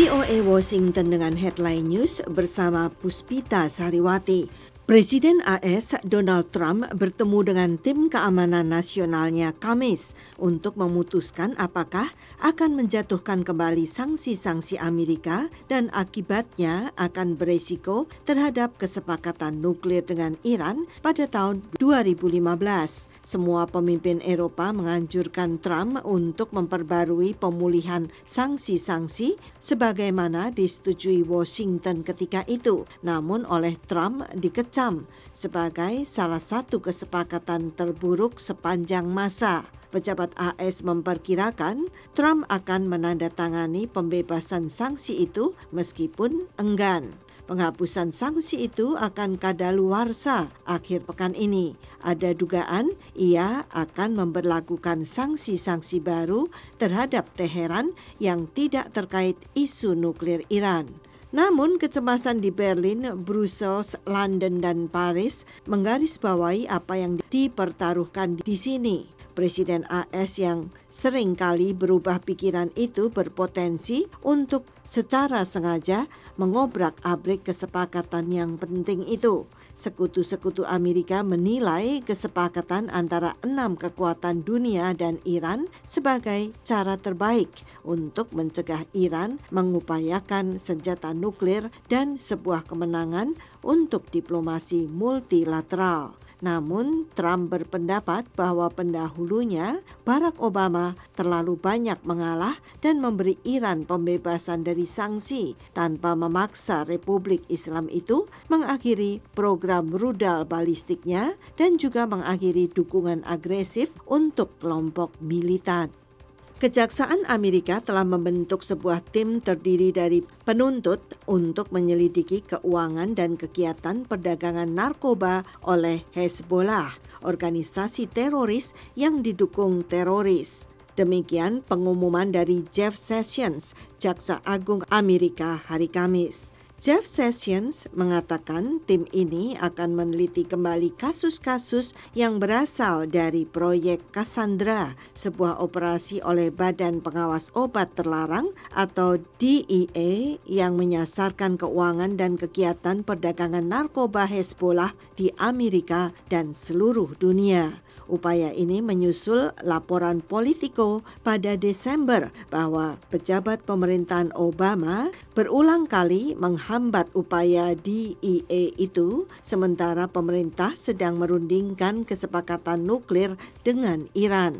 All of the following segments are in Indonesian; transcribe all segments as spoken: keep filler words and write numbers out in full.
V O A Washington dengan Headline News bersama Puspita Sariwati. Presiden A S Donald Trump bertemu dengan tim keamanan nasionalnya Kamis untuk memutuskan apakah akan menjatuhkan kembali sanksi-sanksi Amerika dan akibatnya akan beresiko terhadap kesepakatan nuklir dengan Iran pada tahun dua ribu lima belas. Semua pemimpin Eropa menganjurkan Trump untuk memperbarui pemulihan sanksi-sanksi sebagaimana disetujui Washington ketika itu. Namun oleh Trump dikecam sebagai salah satu kesepakatan terburuk sepanjang masa. Pejabat A S memperkirakan Trump akan menandatangani pembebasan sanksi itu meskipun enggan. Penghapusan sanksi itu akan kadaluarsa akhir pekan ini. Ada dugaan ia akan memberlakukan sanksi-sanksi baru terhadap Teheran yang tidak terkait isu nuklir Iran. Namun kecemasan di Berlin, Brussels, London, dan Paris menggarisbawahi apa yang dipertaruhkan di sini. Presiden A S yang sering kali berubah pikiran itu berpotensi untuk secara sengaja mengobrak-abrik kesepakatan yang penting itu. Sekutu-sekutu Amerika menilai kesepakatan antara enam kekuatan dunia dan Iran sebagai cara terbaik untuk mencegah Iran mengupayakan senjata nuklir dan sebuah kemenangan untuk diplomasi multilateral. Namun, Trump berpendapat bahwa pendahulunya, Barack Obama, terlalu banyak mengalah dan memberi Iran pembebasan dari sanksi tanpa memaksa Republik Islam itu mengakhiri program rudal balistiknya dan juga mengakhiri dukungan agresif untuk kelompok militan. Kejaksaan Amerika telah membentuk sebuah tim terdiri dari penuntut untuk menyelidiki keuangan dan kegiatan perdagangan narkoba oleh Hezbollah, organisasi teroris yang didukung teroris. Demikian pengumuman dari Jeff Sessions, Jaksa Agung Amerika hari Kamis. Jeff Sessions mengatakan tim ini akan meneliti kembali kasus-kasus yang berasal dari proyek Cassandra, sebuah operasi oleh Badan Pengawas Obat Terlarang atau D E A yang menyasarkan keuangan dan kegiatan perdagangan narkoba Hezbollah di Amerika dan seluruh dunia. Upaya ini menyusul laporan Politico pada Desember bahwa pejabat pemerintahan Obama berulang kali menghambat upaya D E A itu sementara pemerintah sedang merundingkan kesepakatan nuklir dengan Iran.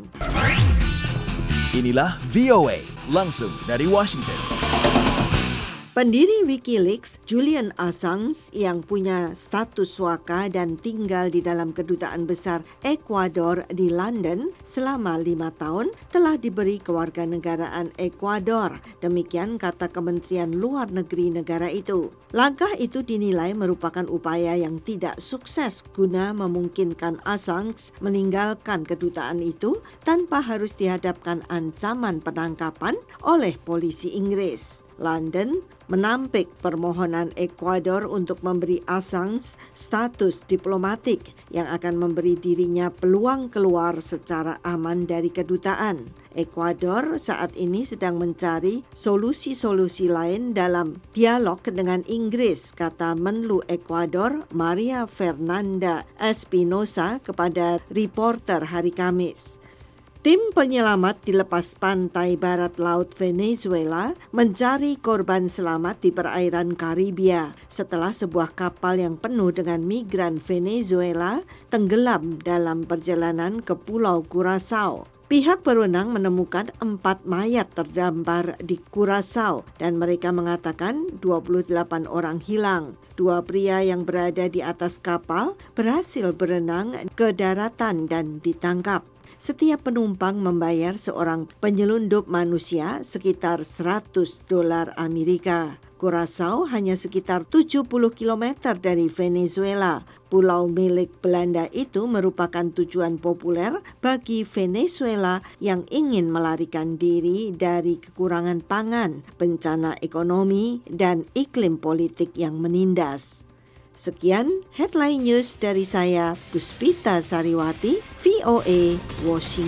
Inilah V O A langsung dari Washington. Pendiri Wikileaks, Julian Assange, yang punya status swaka dan tinggal di dalam kedutaan besar Ekuador di London selama lima tahun, telah diberi kewarganegaraan Ekuador. Demikian kata Kementerian Luar Negeri negara itu. Langkah itu dinilai merupakan upaya yang tidak sukses guna memungkinkan Assange meninggalkan kedutaan itu tanpa harus dihadapkan ancaman penangkapan oleh polisi Inggris. London menampik permohonan Ekuador untuk memberi Assange status diplomatik yang akan memberi dirinya peluang keluar secara aman dari kedutaan. Ekuador saat ini sedang mencari solusi-solusi lain dalam dialog dengan Inggris, kata Menlu Ekuador Maria Fernanda Espinosa kepada reporter hari Kamis. Tim penyelamat di lepas pantai barat laut Venezuela mencari korban selamat di perairan Karibia setelah sebuah kapal yang penuh dengan migran Venezuela tenggelam dalam perjalanan ke Pulau Curaçao. Pihak berwenang menemukan empat mayat terdampar di Curaçao dan mereka mengatakan dua puluh delapan orang hilang. Dua pria yang berada di atas kapal berhasil berenang ke daratan dan ditangkap. Setiap penumpang membayar seorang penyelundup manusia sekitar seratus dolar Amerika. Curaçao hanya sekitar tujuh puluh kilometer dari Venezuela. Pulau milik Belanda itu merupakan tujuan populer bagi Venezuela yang ingin melarikan diri dari kekurangan pangan, bencana ekonomi, dan iklim politik yang menindas. Sekian Headline News dari saya, Puspita Sariwati, V O A, Washington.